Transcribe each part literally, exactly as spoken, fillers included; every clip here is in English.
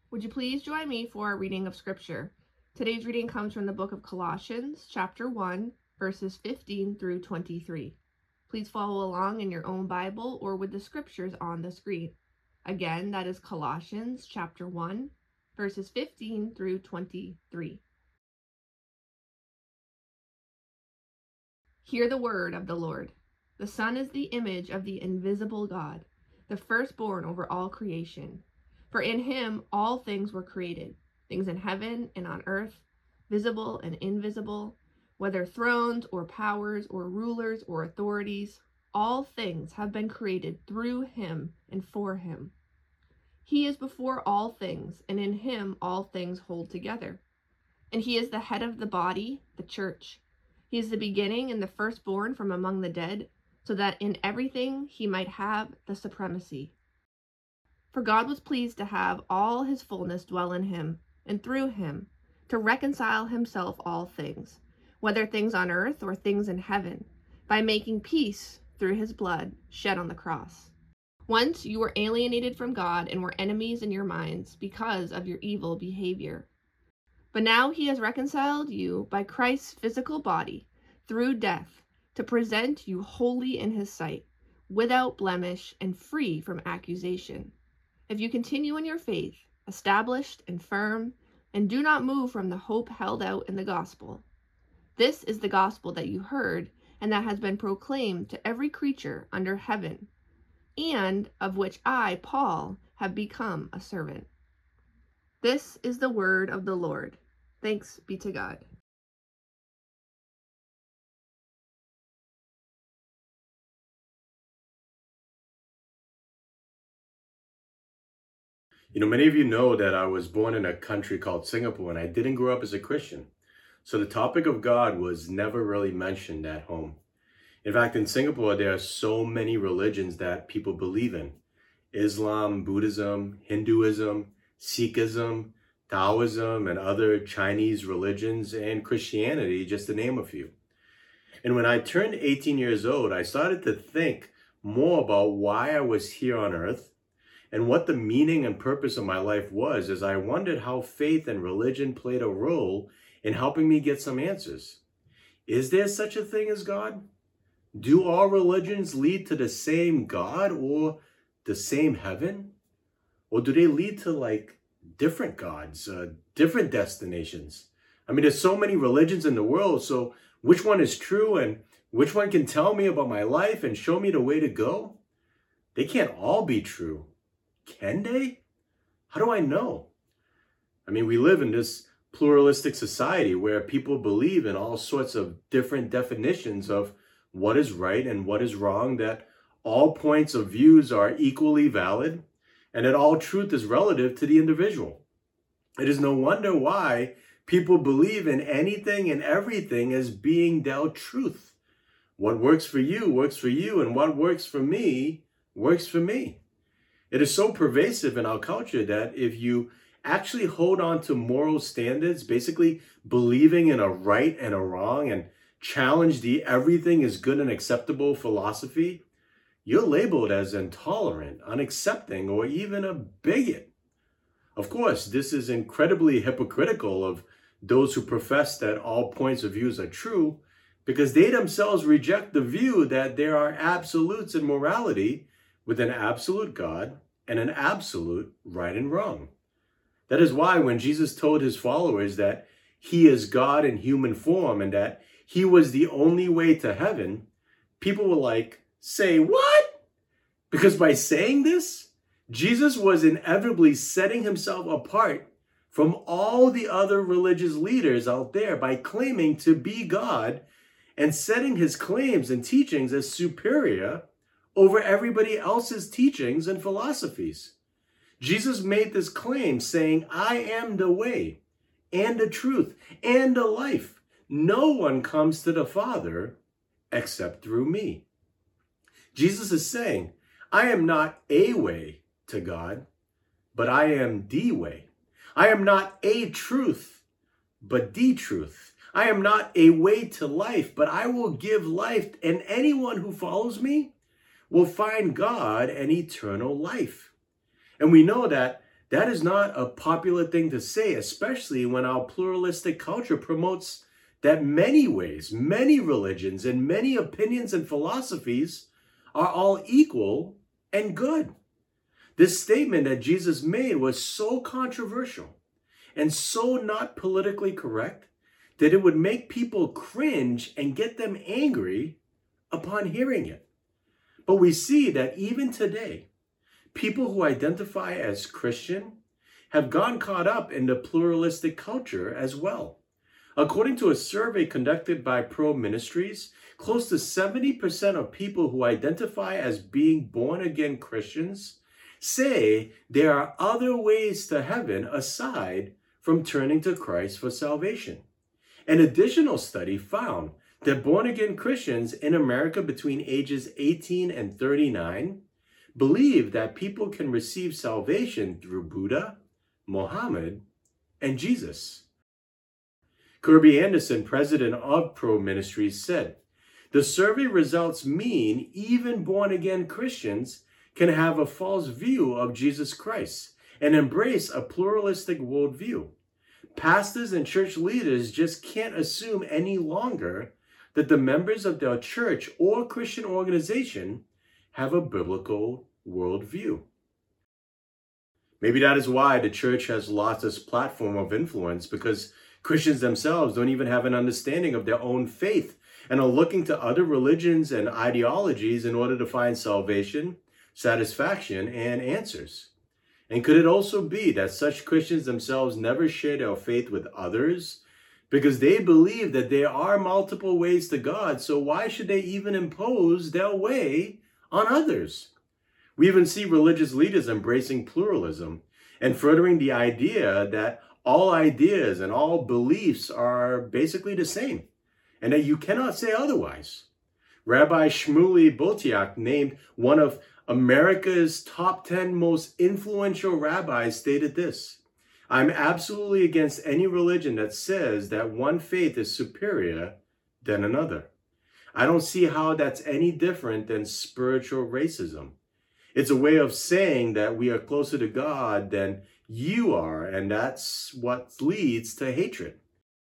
Would you please join me for a reading of Scripture? Today's reading comes from the book of Colossians, chapter one, verses fifteen through twenty-three. Please follow along in your own Bible or with the scriptures on the screen. Again, that is Colossians, chapter one, verses fifteen through twenty-three. Hear the word of the Lord. The Son is the image of the invisible God, the firstborn over all creation. For in him all things were created, things in heaven and on earth, visible and invisible, whether thrones or powers or rulers or authorities, all things have been created through him and for him. He is before all things, and in him all things hold together. And he is the head of the body, the church. He is the beginning and the firstborn from among the dead, so that in everything he might have the supremacy. For God was pleased to have all his fullness dwell in him, and through him, to reconcile himself all things, whether things on earth or things in heaven, by making peace through his blood shed on the cross. Once you were alienated from God and were enemies in your minds because of your evil behavior. But now he has reconciled you by Christ's physical body through death, to present you holy in his sight, without blemish and free from accusation. If you continue in your faith, established and firm, and do not move from the hope held out in the gospel. This is the gospel that you heard, and that has been proclaimed to every creature under heaven, and of which I, Paul, have become a servant. This is the word of the Lord. Thanks be to God. You know, many of you know that I was born in a country called Singapore, and I didn't grow up as a Christian. So the topic of God was never really mentioned at home. In fact, in Singapore, there are so many religions that people believe in. Islam, Buddhism, Hinduism, Sikhism, Taoism, and other Chinese religions, and Christianity, just to name a few. And when I turned eighteen years old, I started to think more about why I was here on earth and what the meaning and purpose of my life was, as I wondered how faith and religion played a role in helping me get some answers. Is there such a thing as God? Do all religions lead to the same God or the same heaven? Or do they lead to like different gods, uh, different destinations? I mean, there's so many religions in the world, so which one is true and which one can tell me about my life and show me the way to go? They can't all be true. Can they? How do I know? I mean, we live in this pluralistic society where people believe in all sorts of different definitions of what is right and what is wrong, that all points of views are equally valid, and that all truth is relative to the individual. It is no wonder why people believe in anything and everything as being dealt truth. What works for you works for you, and what works for me works for me. It is so pervasive in our culture that if you actually hold on to moral standards, basically believing in a right and a wrong, and challenge the everything is good and acceptable philosophy, you're labeled as intolerant, unaccepting, or even a bigot. Of course, this is incredibly hypocritical of those who profess that all points of views are true, because they themselves reject the view that there are absolutes in morality with an absolute God and an absolute right and wrong. That is why when Jesus told his followers that he is God in human form and that he was the only way to heaven, people were like, say what? Because by saying this, Jesus was inevitably setting himself apart from all the other religious leaders out there by claiming to be God and setting his claims and teachings as superior over everybody else's teachings and philosophies. Jesus made this claim saying, I am the way and the truth and the life. No one comes to the Father except through me. Jesus is saying, I am not a way to God, but I am the way. I am not a truth, but the truth. I am not a way to life, but I will give life, and anyone who follows me will find God and eternal life. And we know that That is not a popular thing to say, especially when our pluralistic culture promotes that many ways, many religions, and many opinions and philosophies are all equal and good. This statement that Jesus made was so controversial and so not politically correct that it would make people cringe and get them angry upon hearing it. But we see that even today, people who identify as Christian have gone caught up in the pluralistic culture as well. According to a survey conducted by Pro Ministries, close to seventy percent of people who identify as being born-again Christians say there are other ways to heaven aside from turning to Christ for salvation. An additional study found that born-again Christians in America between ages eighteen and thirty-nine believe that people can receive salvation through Buddha, Muhammad, and Jesus. Kirby Anderson, president of Pro Ministries, said, "The survey results mean even born-again Christians can have a false view of Jesus Christ and embrace a pluralistic worldview. Pastors and church leaders just can't assume any longer that the members of their church or Christian organization have a biblical worldview." Maybe that is why the church has lost its platform of influence, because Christians themselves don't even have an understanding of their own faith and are looking to other religions and ideologies in order to find salvation, satisfaction, and answers. And could it also be that such Christians themselves never share their faith with others because they believe that there are multiple ways to God, so why should they even impose their way on others? We even see religious leaders embracing pluralism and furthering the idea that all ideas and all beliefs are basically the same, and that you cannot say otherwise. Rabbi Shmuley Boteach, named one of America's top ten most influential rabbis, stated this: "I'm absolutely against any religion that says that one faith is superior than another. I don't see how that's any different than spiritual racism. It's a way of saying that we are closer to God than you are, and that's what leads to hatred."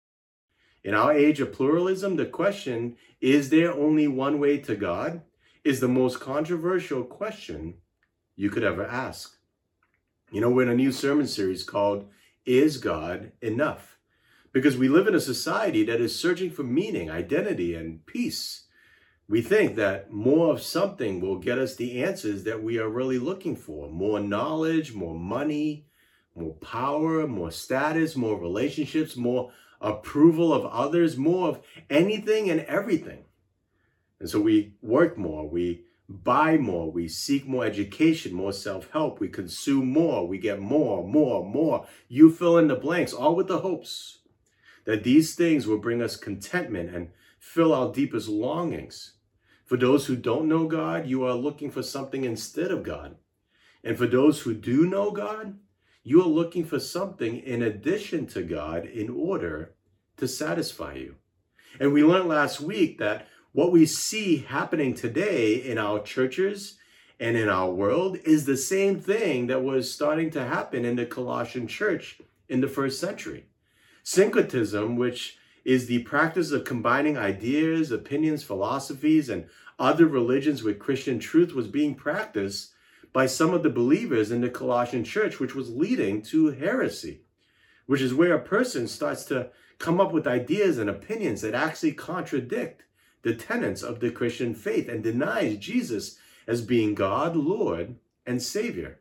In our age of pluralism, the question, "Is there only one way to God?" is the most controversial question you could ever ask. You know, we're in a new sermon series called "Is God Enough?" Because we live in a society that is searching for meaning, identity, and peace. We think that more of something will get us the answers that we are really looking for. More knowledge, more money, more power, more status, more relationships, more approval of others, more of anything and everything. And so we work more, we buy more, we seek more education, more self-help, we consume more, we get more, more, more. You fill in the blanks, all with the hopes that these things will bring us contentment and fill our deepest longings. For those who don't know God, you are looking for something instead of God. And for those who do know God, you are looking for something in addition to God in order to satisfy you. And we learned last week that what we see happening today in our churches and in our world is the same thing that was starting to happen in the Colossian church in the first century. Syncretism, which is the practice of combining ideas, opinions, philosophies, and other religions with Christian truth, was being practiced by some of the believers in the Colossian church, which was leading to heresy, which is where a person starts to come up with ideas and opinions that actually contradict the tenets of the Christian faith and denies Jesus as being God, Lord, and Savior.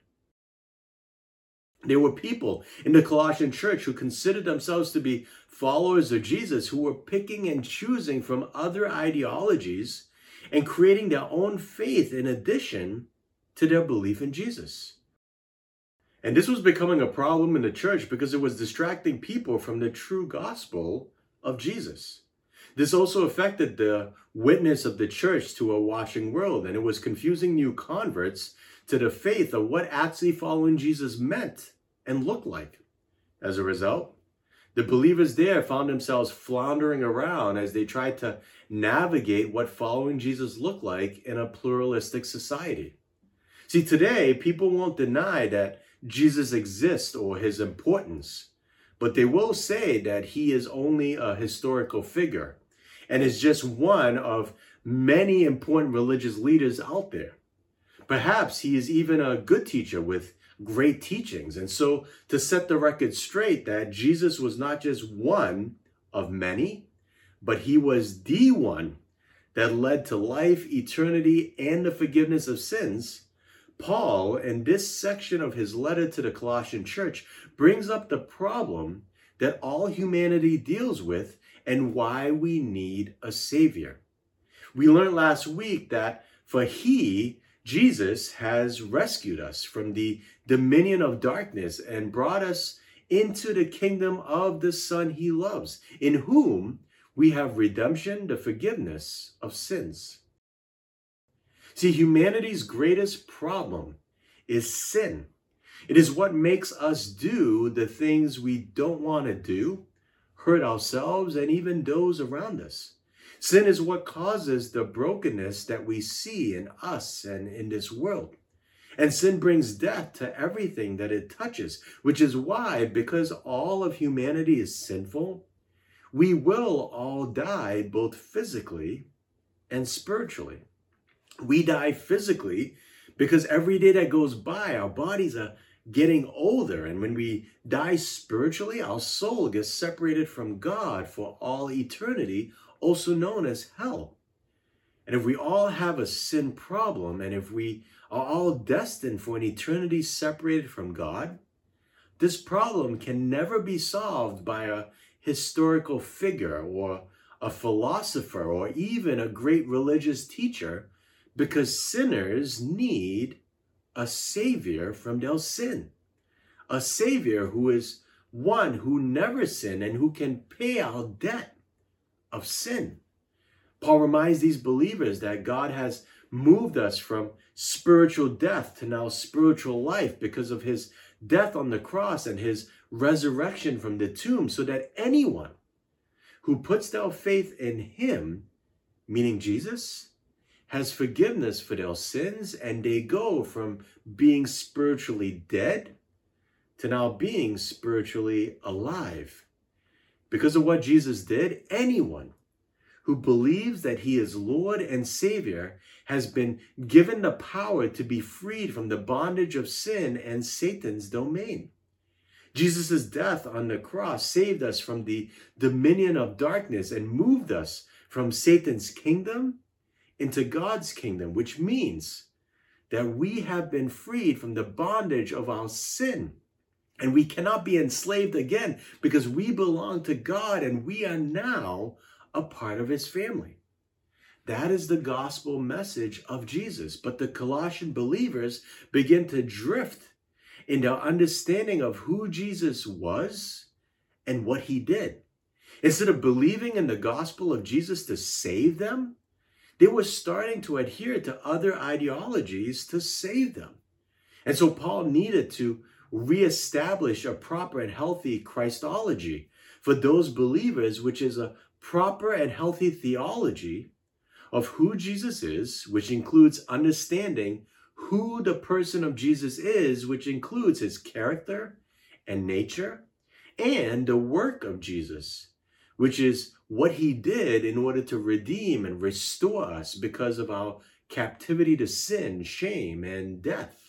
There were people in the Colossian church who considered themselves to be followers of Jesus, who were picking and choosing from other ideologies and creating their own faith in addition to their belief in Jesus. And this was becoming a problem in the church because it was distracting people from the true gospel of Jesus. This also affected the witness of the church to a watching world, and it was confusing new converts to the faith of what actually following Jesus meant and looked like. As a result, the believers there found themselves floundering around as they tried to navigate what following Jesus looked like in a pluralistic society. See, today, people won't deny that Jesus exists or his importance, but they will say that he is only a historical figure and is just one of many important religious leaders out there. Perhaps he is even a good teacher with great teachings. And so to set the record straight that Jesus was not just one of many, but he was the one that led to life, eternity, and the forgiveness of sins, Paul, in this section of his letter to the Colossian church, brings up the problem that all humanity deals with and why we need a Savior. We learned last week that for he, Jesus, has rescued us from the dominion of darkness and brought us into the kingdom of the Son he loves, in whom we have redemption, the forgiveness of sins. See, humanity's greatest problem is sin. It is what makes us do the things we don't want to do, hurt ourselves and even those around us. Sin is what causes the brokenness that we see in us and in this world. And sin brings death to everything that it touches, which is why, because all of humanity is sinful, we will all die both physically and spiritually. We die physically because every day that goes by, our bodies are getting older. And when we die spiritually, our soul gets separated from God for all eternity, also known as hell. And if we all have a sin problem, and if we are all destined for an eternity separated from God, this problem can never be solved by a historical figure or a philosopher or even a great religious teacher, because sinners need a Savior from their sin. A Savior who is one who never sinned and who can pay our debt of sin. Paul reminds these believers that God has moved us from spiritual death to now spiritual life because of his death on the cross and his resurrection from the tomb, so that anyone who puts their faith in him, meaning Jesus, has forgiveness for their sins, and they go from being spiritually dead to now being spiritually alive. Because of what Jesus did, anyone who believes that he is Lord and Savior has been given the power to be freed from the bondage of sin and Satan's domain. Jesus' death on the cross saved us from the dominion of darkness and moved us from Satan's kingdom into God's kingdom, which means that we have been freed from the bondage of our sin. And we cannot be enslaved again because we belong to God and we are now a part of his family. That is the gospel message of Jesus. But the Colossian believers begin to drift in their understanding of who Jesus was and what he did. Instead of believing in the gospel of Jesus to save them, they were starting to adhere to other ideologies to save them. And so Paul needed to reestablish a proper and healthy Christology for those believers, which is a proper and healthy theology of who Jesus is, which includes understanding who the person of Jesus is, which includes his character and nature, and the work of Jesus, which is what he did in order to redeem and restore us because of our captivity to sin, shame, and death.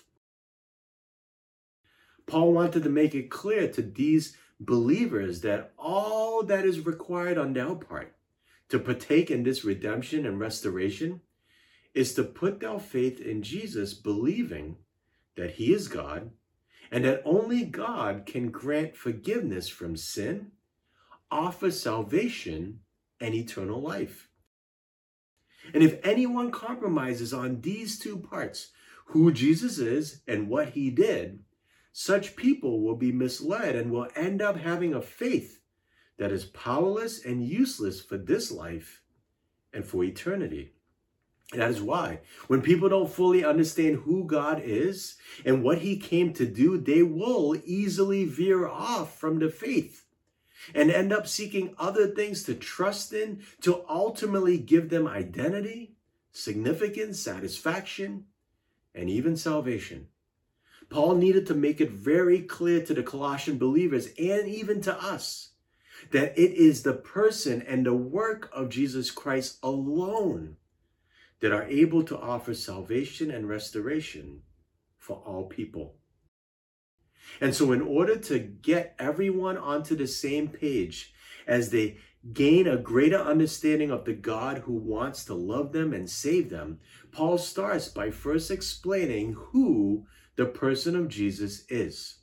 Paul wanted to make it clear to these believers that all that is required on their part to partake in this redemption and restoration is to put their faith in Jesus, believing that he is God and that only God can grant forgiveness from sin, offer salvation, and eternal life. And if anyone compromises on these two parts, who Jesus is and what he did, such people will be misled and will end up having a faith that is powerless and useless for this life and for eternity. That is why when people don't fully understand who God is and what he came to do, they will easily veer off from the faith and end up seeking other things to trust in, to ultimately give them identity, significance, satisfaction, and even salvation. Paul needed to make it very clear to the Colossian believers and even to us that it is the person and the work of Jesus Christ alone that are able to offer salvation and restoration for all people. And so in order to get everyone onto the same page as they gain a greater understanding of the God who wants to love them and save them, Paul starts by first explaining who the person of Jesus is.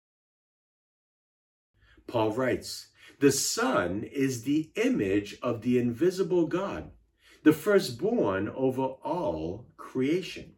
Paul writes, "The Son is the image of the invisible God, the firstborn over all creation."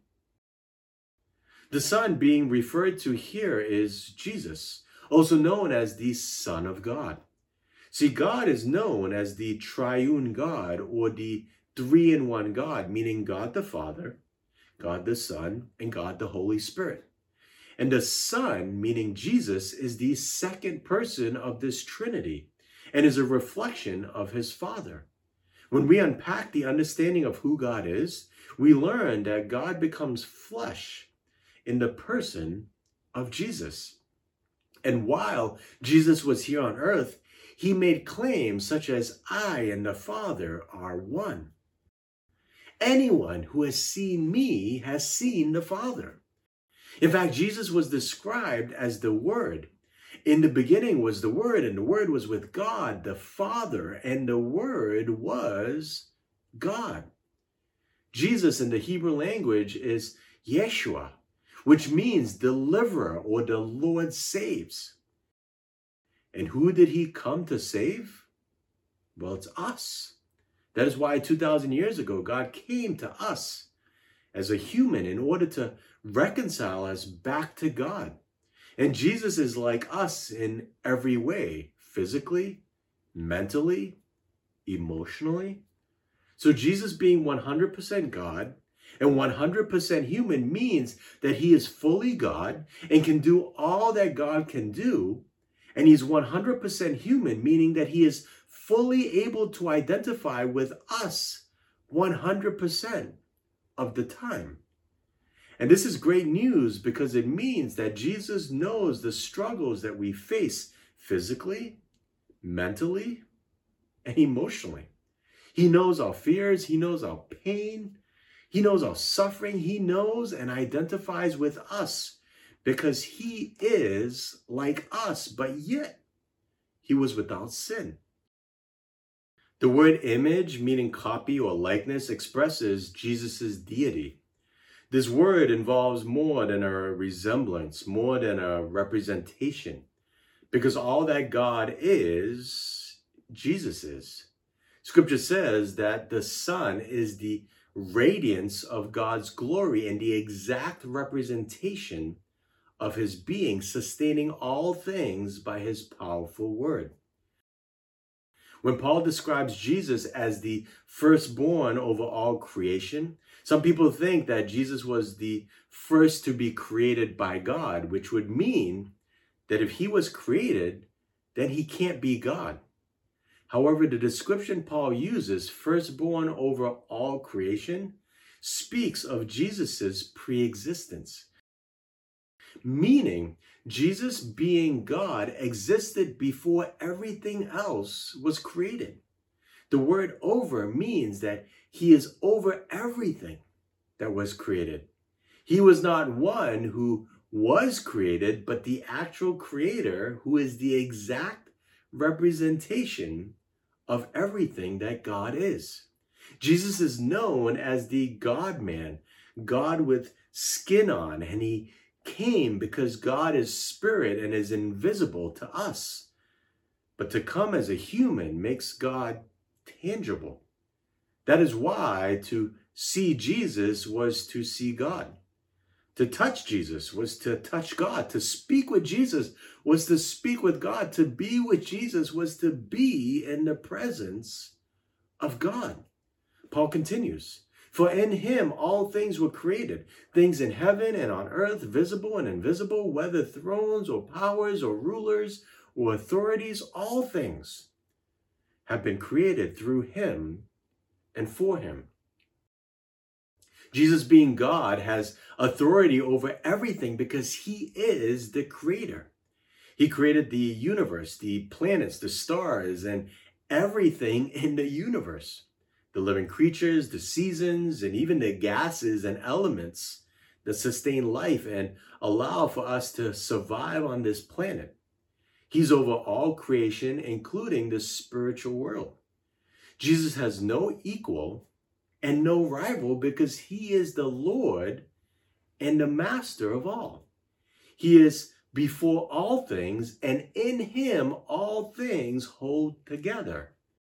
The Son being referred to here is Jesus, also known as the Son of God. See, God is known as the triune God, or the three-in-one God, meaning God the Father, God the Son, and God the Holy Spirit. And the Son, meaning Jesus, is the second person of this Trinity and is a reflection of his Father. When we unpack the understanding of who God is, we learn that God becomes flesh in the person of Jesus. And while Jesus was here on earth, he made claims such as, "I and the Father are one." Anyone who has seen me has seen the Father. In fact, Jesus was described as the Word. In the beginning was the Word, and the Word was with God, the Father, and the Word was God. Jesus in the Hebrew language is Yeshua, which means deliverer, or the Lord saves. And who did he come to save? Well, it's us. That is why two thousand years ago, God came to us as a human in order to reconcile us back to God. And Jesus is like us in every way, physically, mentally, emotionally. So Jesus being one hundred percent God and one hundred percent human means that he is fully God and can do all that God can do. And he's one hundred percent human, meaning that he is fully able to identify with us one hundred percent of the time. And this is great news because it means that Jesus knows the struggles that we face physically, mentally, and emotionally. He knows our fears. He knows our pain. He knows our suffering. He knows and identifies with us because he is like us, but yet he was without sin. The word image, meaning copy or likeness, expresses Jesus' deity. This word involves more than a resemblance, more than a representation, because all that God is, Jesus is. Scripture says that the Son is the radiance of God's glory and the exact representation of his being, sustaining all things by his powerful word. When Paul describes Jesus as the firstborn over all creation, some people think that Jesus was the first to be created by God, which would mean that if he was created, then he can't be God. However, the description Paul uses, firstborn over all creation, speaks of Jesus's pre-existence, meaning Jesus being God existed before everything else was created. The word over means that he is over everything that was created. He was not one who was created, but the actual creator who is the exact representation of everything that God is. Jesus is known as the God-man, God with skin on, and he came because God is spirit and is invisible to us. But to come as a human makes God tangible. That is why to see Jesus was to see God. To touch Jesus was to touch God. To speak with Jesus was to speak with God. To be with Jesus was to be in the presence of God. Paul continues, "For in him all things were created, things in heaven and on earth, visible and invisible, whether thrones or powers or rulers or authorities, all things have been created through him and for him." Jesus, being God, has authority over everything because he is the creator. He created the universe, the planets, the stars, and everything in the universe. The living creatures, the seasons, and even the gases and elements that sustain life and allow for us to survive on this planet. He's over all creation, including the spiritual world. Jesus has no equal and no rival because he is the Lord and the master of all. He is before all things, and in him all things hold together.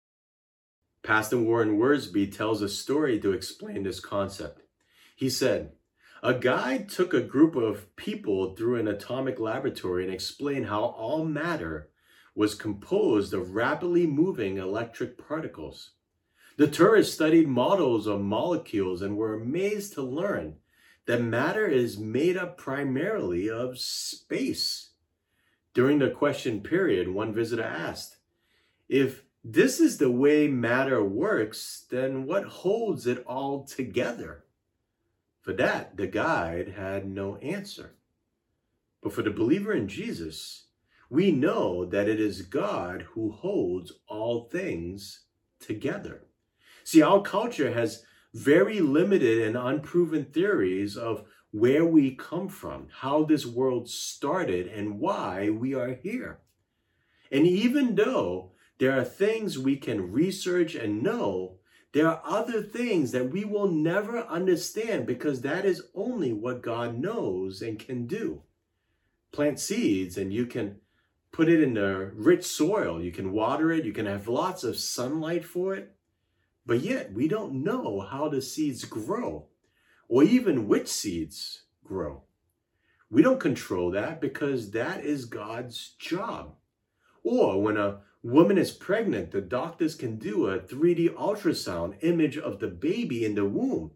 Pastor Warren Wiersbe tells a story to explain this concept. He said, a guy took a group of people through an atomic laboratory and explained how all matter was composed of rapidly moving electric particles. The tourists studied models of molecules and were amazed to learn that matter is made up primarily of space. During the question period, one visitor asked, if this is the way matter works, then what holds it all together? For that, the guide had no answer. But for the believer in Jesus, we know that it is God who holds all things together. See, our culture has very limited and unproven theories of where we come from, how this world started, and why we are here. And even though there are things we can research and know, there are other things that we will never understand because that is only what God knows and can do. Plant seeds and you can put it in the rich soil. You can water it. You can have lots of sunlight for it. But yet we don't know how the seeds grow or even which seeds grow. We don't control that because that is God's job. Or when a woman is pregnant, the doctors can do a three D ultrasound image of the baby in the womb.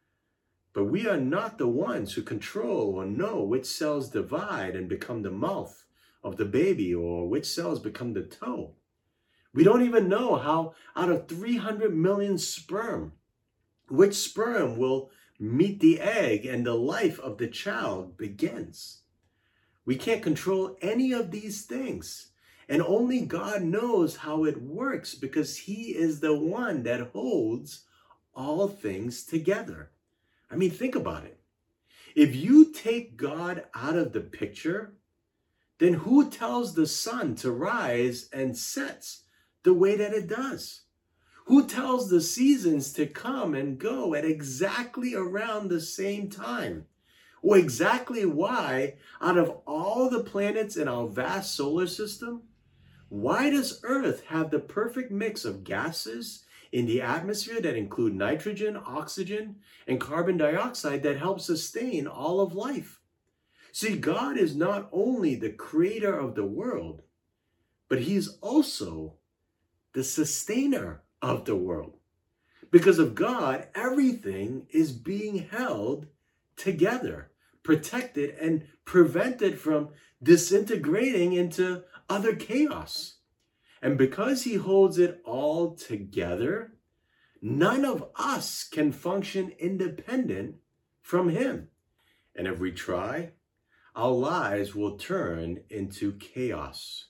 But we are not the ones who control or know which cells divide and become the mouth of the baby or which cells become the toe. We don't even know how out of three hundred million sperm, which sperm will meet the egg and the life of the child begins. We can't control any of these things. And only God knows how it works because he is the one that holds all things together. I mean, think about it. If you take God out of the picture, then who tells the sun to rise and sets the way that it does? Who tells the seasons to come and go at exactly around the same time? Or exactly why, out of all the planets in our vast solar system, why does Earth have the perfect mix of gases in the atmosphere that include nitrogen, oxygen, and carbon dioxide that help sustain all of life? See, God is not only the creator of the world, but he's also the sustainer of the world. Because of God, everything is being held together, protected, and prevented from disintegrating into utter chaos. And because he holds it all together, none of us can function independent from him. And if we try, our lives will turn into chaos.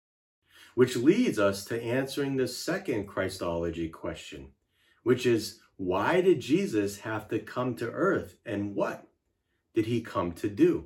Which leads us to answering the second Christology question, which is, why did Jesus have to come to earth and what did he come to do?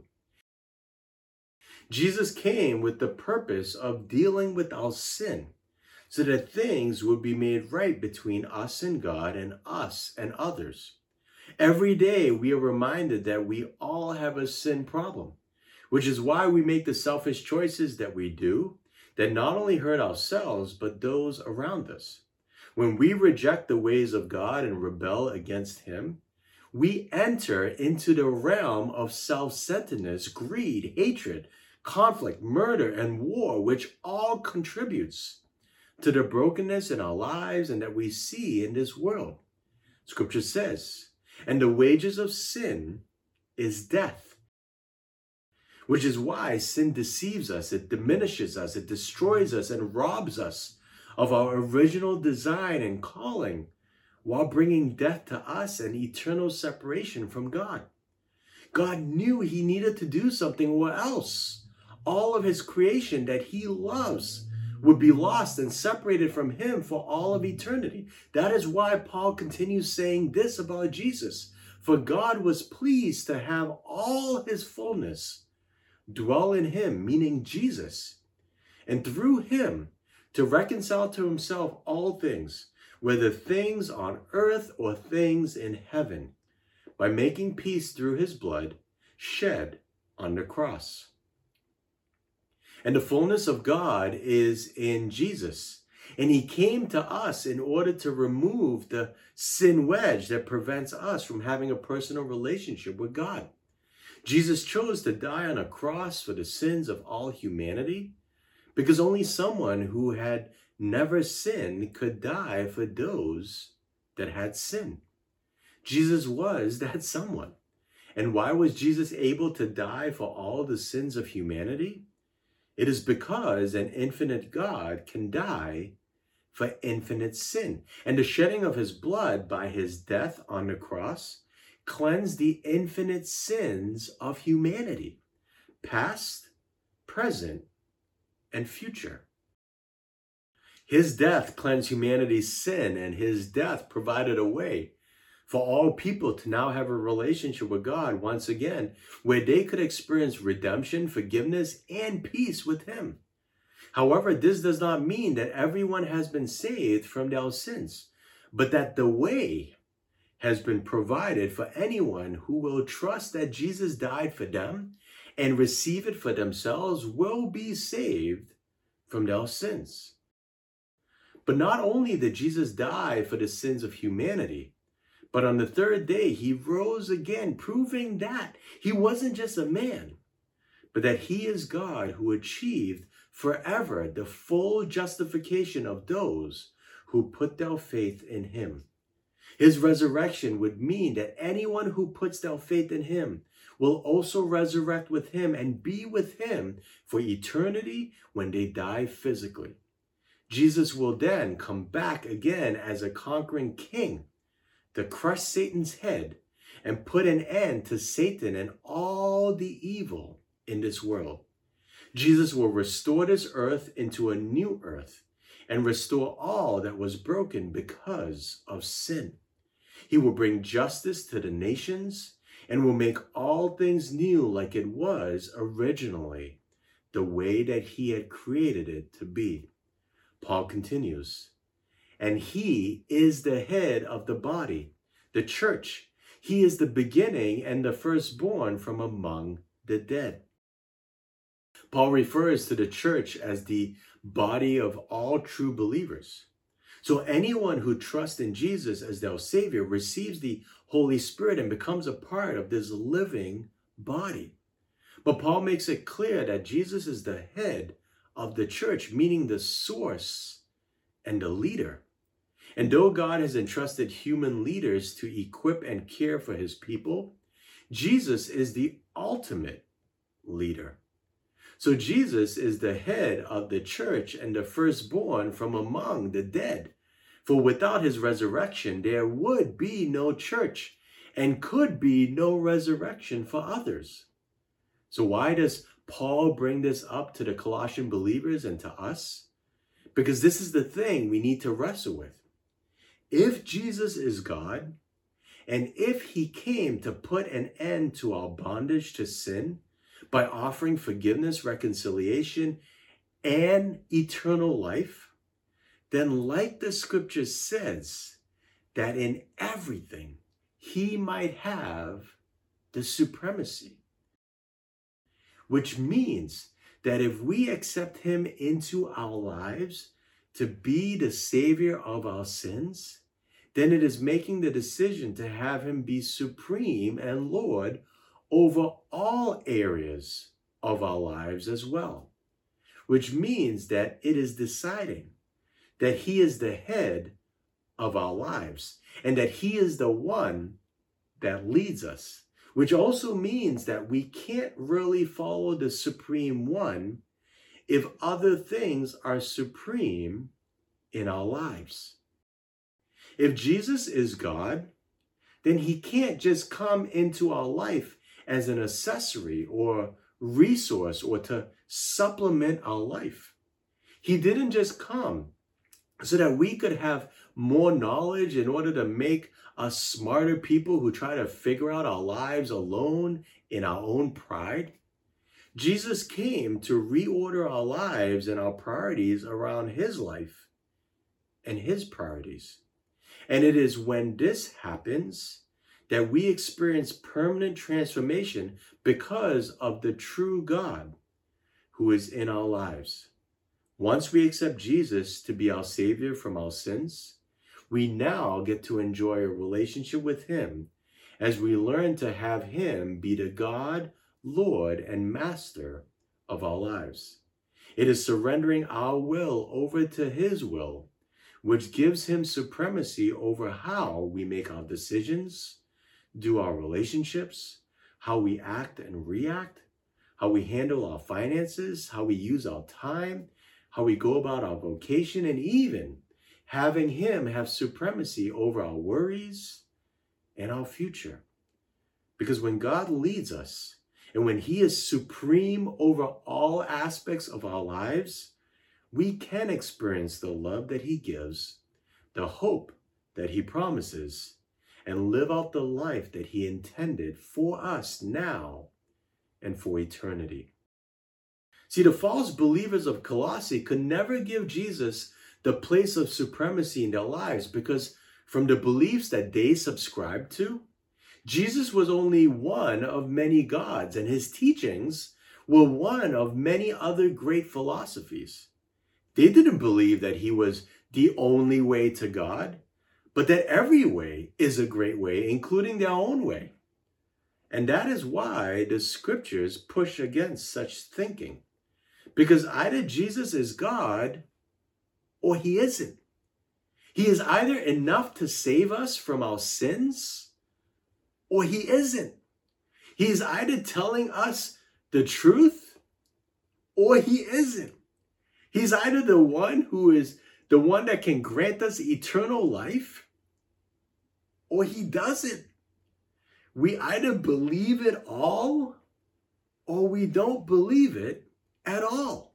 Jesus came with the purpose of dealing with our sin so that things would be made right between us and God and us and others. Every day we are reminded that we all have a sin problem, which is why we make the selfish choices that we do that not only hurt ourselves, but those around us. When we reject the ways of God and rebel against him, we enter into the realm of self-centeredness, greed, hatred, conflict, murder, and war, which all contributes to the brokenness in our lives and that we see in this world. Scripture says, and the wages of sin is death, which is why sin deceives us, it diminishes us, it destroys us, and robs us of our original design and calling, while bringing death to us and eternal separation from God. God knew he needed to do something, or else all of his creation that he loves would be lost and separated from him for all of eternity. That is why Paul continues saying this about Jesus. For God was pleased to have all his fullness dwell in him, meaning Jesus, and through him to reconcile to himself all things, whether things on earth or things in heaven, by making peace through his blood shed on the cross. And the fullness of God is in Jesus. And he came to us in order to remove the sin wedge that prevents us from having a personal relationship with God. Jesus chose to die on a cross for the sins of all humanity because only someone who had never sinned could die for those that had sinned. Jesus was that someone. And why was Jesus able to die for all the sins of humanity? It is because an infinite God can die for infinite sin. And the shedding of his blood by his death on the cross cleansed the infinite sins of humanity, past, present, and future. His death cleansed humanity's sin, and his death provided a way for all people to now have a relationship with God once again, where they could experience redemption, forgiveness, and peace with him. However, this does not mean that everyone has been saved from their sins, but that the way has been provided for anyone who will trust that Jesus died for them and receive it for themselves will be saved from their sins. But not only did Jesus die for the sins of humanity, but on the third day, he rose again, proving that he wasn't just a man, but that he is God who achieved forever the full justification of those who put their faith in him. His resurrection would mean that anyone who puts their faith in him will also resurrect with him and be with him for eternity when they die physically. Jesus will then come back again as a conquering king to crush Satan's head and put an end to Satan and all the evil in this world. Jesus will restore this earth into a new earth and restore all that was broken because of sin. He will bring justice to the nations and will make all things new like it was originally, the way that he had created it to be. Paul continues, and he is the head of the body, the church. He is the beginning and the firstborn from among the dead. Paul refers to the church as the body of all true believers. So anyone who trusts in Jesus as their Savior receives the Holy Spirit and becomes a part of this living body. But Paul makes it clear that Jesus is the head of the church, meaning the source and the leader. And though God has entrusted human leaders to equip and care for his people, Jesus is the ultimate leader. So Jesus is the head of the church and the firstborn from among the dead. For without his resurrection, there would be no church and could be no resurrection for others. So why does Paul bring this up to the Colossian believers and to us? Because this is the thing we need to wrestle with. If Jesus is God, and if he came to put an end to our bondage to sin by offering forgiveness, reconciliation, and eternal life, then like the scripture says, that in everything he might have the supremacy. Which means that if we accept him into our lives to be the Savior of our sins, then it is making the decision to have him be supreme and Lord over all areas of our lives as well. Which means that it is deciding that he is the head of our lives and that he is the one that leads us. Which also means that we can't really follow the supreme one if other things are supreme in our lives. If Jesus is God, then he can't just come into our life as an accessory or resource or to supplement our life. He didn't just come so that we could have more knowledge in order to make us smarter people who try to figure out our lives alone in our own pride. Jesus came to reorder our lives and our priorities around his life and his priorities. And it is when this happens that we experience permanent transformation because of the true God who is in our lives. Once we accept Jesus to be our Savior from our sins, we now get to enjoy a relationship with him as we learn to have him be the God, Lord, and Master of our lives. It is surrendering our will over to his will, which gives him supremacy over how we make our decisions, do our relationships, how we act and react, how we handle our finances, how we use our time, how we go about our vocation, and even having him have supremacy over our worries and our future. Because when God leads us, and when he is supreme over all aspects of our lives, we can experience the love that he gives, the hope that he promises, and live out the life that he intended for us now and for eternity. See, the false believers of Colossae could never give Jesus the place of supremacy in their lives because from the beliefs that they subscribed to, Jesus was only one of many gods, and his teachings were one of many other great philosophies. They didn't believe that he was the only way to God, but that every way is a great way, including their own way. And that is why the scriptures push against such thinking. Because either Jesus is God or he isn't. He is either enough to save us from our sins or he isn't. He is either telling us the truth or he isn't. He's either the one who is the one that can grant us eternal life or he doesn't. We either believe it all or we don't believe it at all.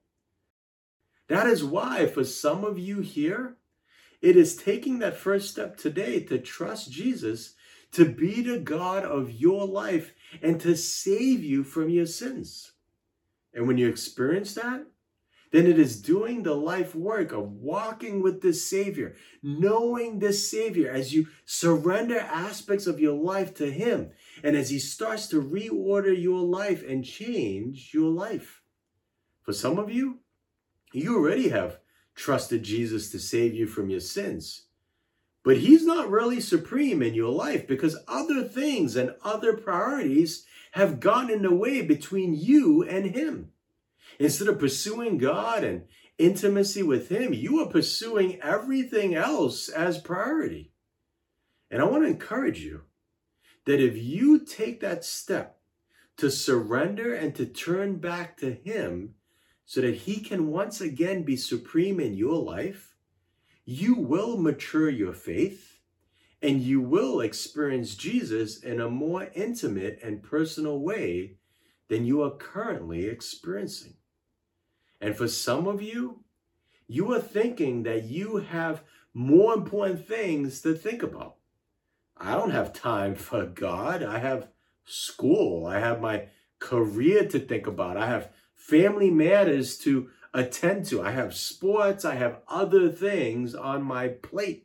That is why for some of you here, it is taking that first step today to trust Jesus to be the God of your life and to save you from your sins. And when you experience that, then it is doing the life work of walking with this Savior, knowing this Savior as you surrender aspects of your life to him, and as he starts to reorder your life and change your life. For some of you, you already have trusted Jesus to save you from your sins, but he's not really supreme in your life because other things and other priorities have gotten in the way between you and him. Instead of pursuing God and intimacy with him, you are pursuing everything else as priority. And I want to encourage you that if you take that step to surrender and to turn back to him so that he can once again be supreme in your life, you will mature your faith and you will experience Jesus in a more intimate and personal way than you are currently experiencing. And for some of you, you are thinking that you have more important things to think about. I don't have time for God. I have school. I have my career to think about. I have family matters to attend to. I have sports. I have other things on my plate.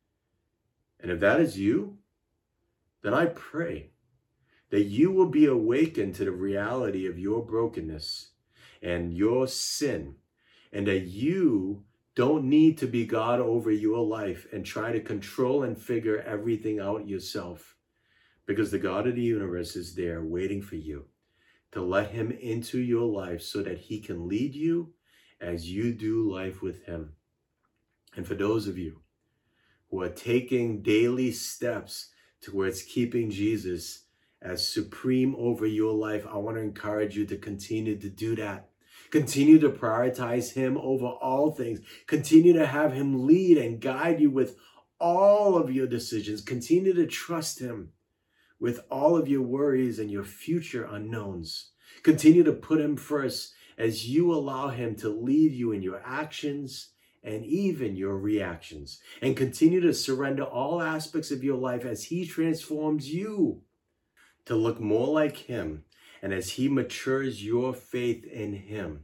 And if that is you, then I pray that you will be awakened to the reality of your brokenness and your sin, and that you don't need to be God over your life and try to control and figure everything out yourself, because the God of the universe is there waiting for you to let him into your life so that he can lead you as you do life with him. And for those of you who are taking daily steps towards keeping Jesus as supreme over your life, I want to encourage you to continue to do that. Continue to prioritize him over all things. Continue to have him lead and guide you with all of your decisions. Continue to trust him with all of your worries and your future unknowns. Continue to put him first as you allow him to lead you in your actions and even your reactions. And continue to surrender all aspects of your life as he transforms you to look more like him and as he matures your faith in him.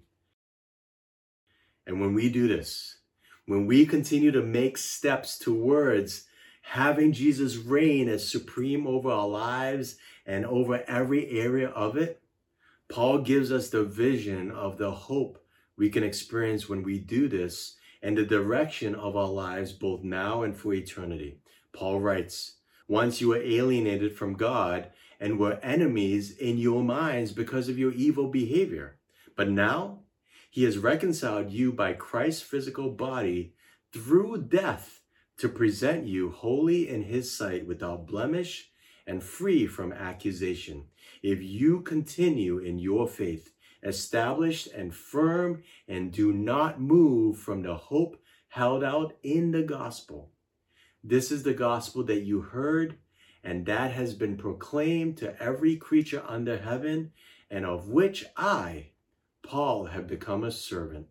And when we do this, when we continue to make steps towards having Jesus reign as supreme over our lives and over every area of it, Paul gives us the vision of the hope we can experience when we do this and the direction of our lives both now and for eternity. Paul writes, once you were alienated from God and were enemies in your minds because of your evil behavior, but now he has reconciled you by Christ's physical body through death to present you holy in his sight without blemish and free from accusation. If you continue in your faith, established and firm, and do not move from the hope held out in the gospel. This is the gospel that you heard, and that has been proclaimed to every creature under heaven, and of which I, Paul, have become a servant.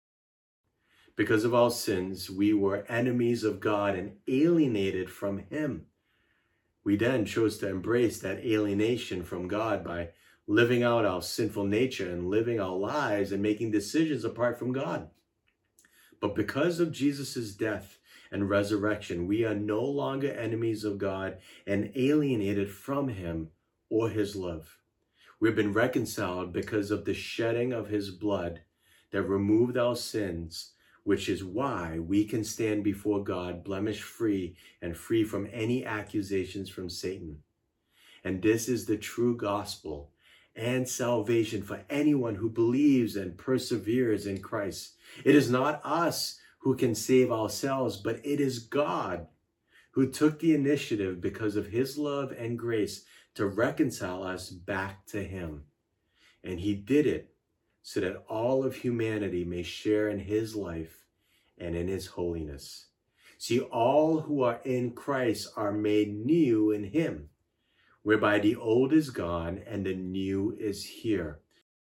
Because of our sins, we were enemies of God and alienated from him. We then chose to embrace that alienation from God by living out our sinful nature and living our lives and making decisions apart from God. But because of Jesus' death and resurrection, we are no longer enemies of God and alienated from him or his love. We've been reconciled because of the shedding of his blood that removed our sins, which is why we can stand before God blemish-free and free from any accusations from Satan. And this is the true gospel and salvation for anyone who believes and perseveres in Christ. It is not us who can save ourselves, but it is God who took the initiative because of his love and grace to reconcile us back to him. And he did it so that all of humanity may share in his life and in his holiness. See, all who are in Christ are made new in him, whereby the old is gone and the new is here.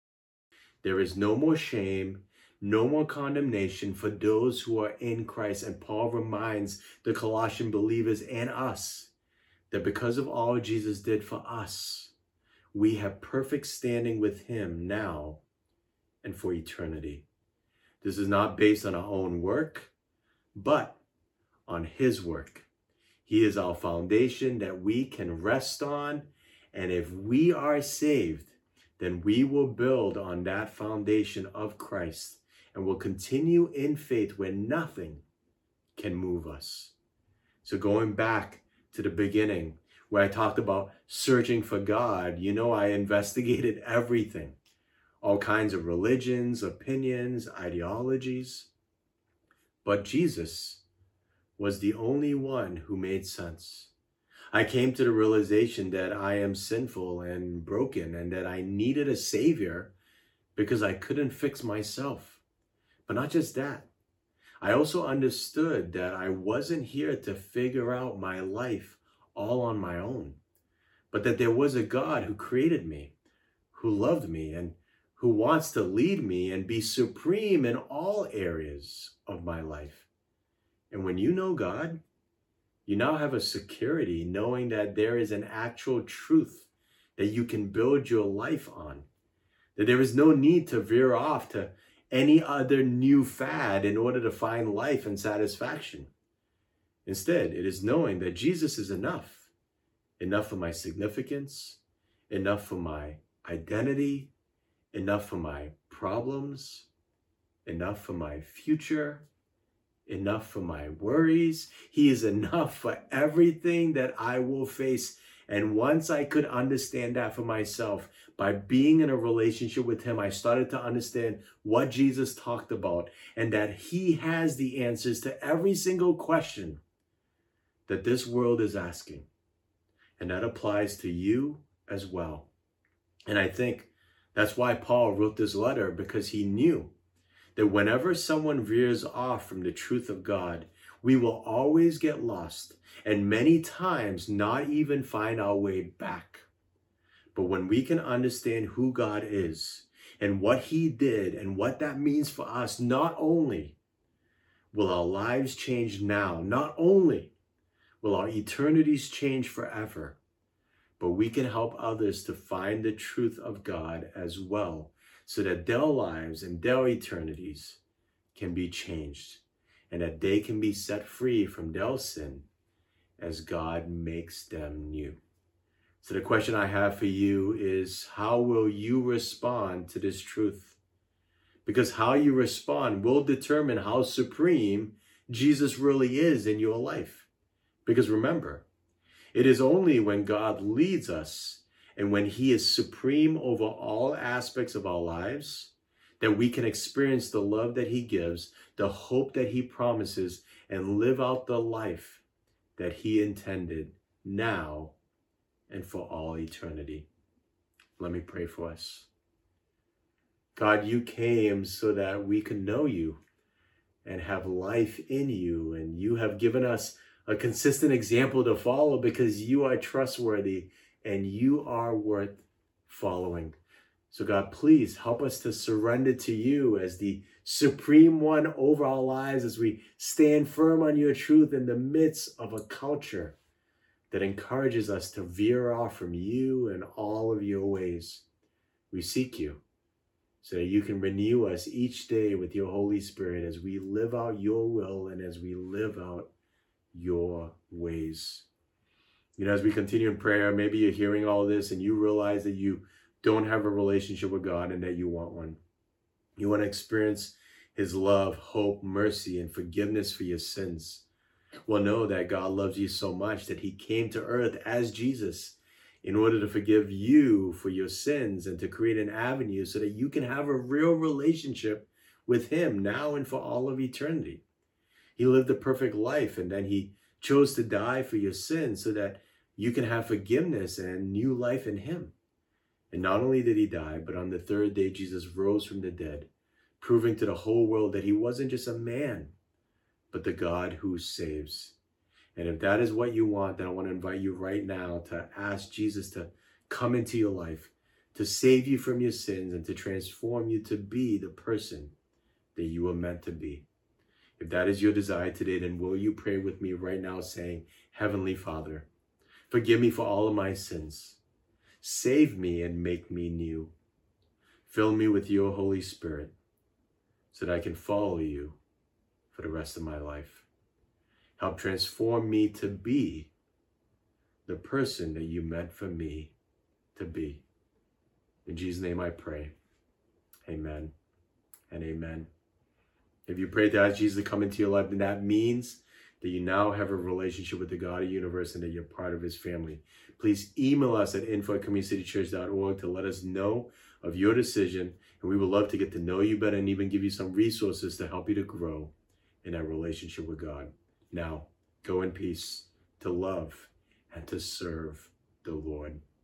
There is no more shame, no more condemnation for those who are in Christ. And Paul reminds the Colossian believers and us that because of all Jesus did for us, we have perfect standing with him now and for eternity. This is not based on our own work, but on his work. He is our foundation that we can rest on. And if we are saved, then we will build on that foundation of Christ and will continue in faith where nothing can move us. So going back to the beginning where I talked about searching for God, you know, I investigated everything, all kinds of religions, opinions, ideologies. But Jesus was the only one who made sense. I came to the realization that I am sinful and broken and that I needed a savior because I couldn't fix myself. But not just that. I also understood that I wasn't here to figure out my life all on my own, but that there was a God who created me, who loved me, and who wants to lead me and be supreme in all areas of my life. And when you know God, you now have a security knowing that there is an actual truth that you can build your life on, that there is no need to veer off to any other new fad in order to find life and satisfaction. Instead, it is knowing that Jesus is enough, enough for my significance, enough for my identity, enough for my problems, enough for my future, enough for my worries. He is enough for everything that I will face. And once I could understand that for myself, by being in a relationship with him, I started to understand what Jesus talked about and that he has the answers to every single question that this world is asking. And that applies to you as well. And I think that's why Paul wrote this letter, because he knew that whenever someone veers off from the truth of God, We will always get lost and many times not even find our way back. But when we can understand who God is and what he did and what that means for us, not only will our lives change now, not only will our eternities change forever, but we can help others to find the truth of God as well, so that their lives and their eternities can be changed and that they can be set free from their sin as God makes them new. So the question I have for you is, how will you respond to this truth? Because how you respond will determine how supreme Jesus really is in your life. Because remember, it is only when God leads us and when he is supreme over all aspects of our lives that we can experience the love that he gives, the hope that he promises, and live out the life that he intended now and for all eternity. Let me pray for us. God, you came so that we could know you and have life in you, and you have given us a consistent example to follow because you are trustworthy and you are worth following. So God, please help us to surrender to you as the supreme one over our lives as we stand firm on your truth in the midst of a culture that encourages us to veer off from you and all of your ways. We seek you so that you can renew us each day with your Holy Spirit as we live out your will and as we live out your ways. You know, as we continue in prayer, maybe you're hearing all this and you realize that you don't have a relationship with God and that you want one. You want to experience his love, hope, mercy, and forgiveness for your sins. Well, know that God loves you so much that he came to earth as Jesus in order to forgive you for your sins and to create an avenue so that you can have a real relationship with him now and for all of eternity. He lived a perfect life, and then he chose to die for your sins so that you can have forgiveness and new life in him. And not only did he die, but on the third day, Jesus rose from the dead, proving to the whole world that he wasn't just a man, but the God who saves. And if that is what you want, then I want to invite you right now to ask Jesus to come into your life, to save you from your sins and to transform you to be the person that you were meant to be. If that is your desire today, then will you pray with me right now saying, Heavenly Father, forgive me for all of my sins. Save me and make me new. Fill me with your Holy Spirit so that I can follow you for the rest of my life. Help transform me to be the person that you meant for me to be. In Jesus' name I pray. Amen and amen. If you pray to ask Jesus to come into your life, then that means that you now have a relationship with the God of the universe and that you're part of his family. Please email us at info at community city church dot org to let us know of your decision. And we would love to get to know you better and even give you some resources to help you to grow in that relationship with God. Now, go in peace to love and to serve the Lord.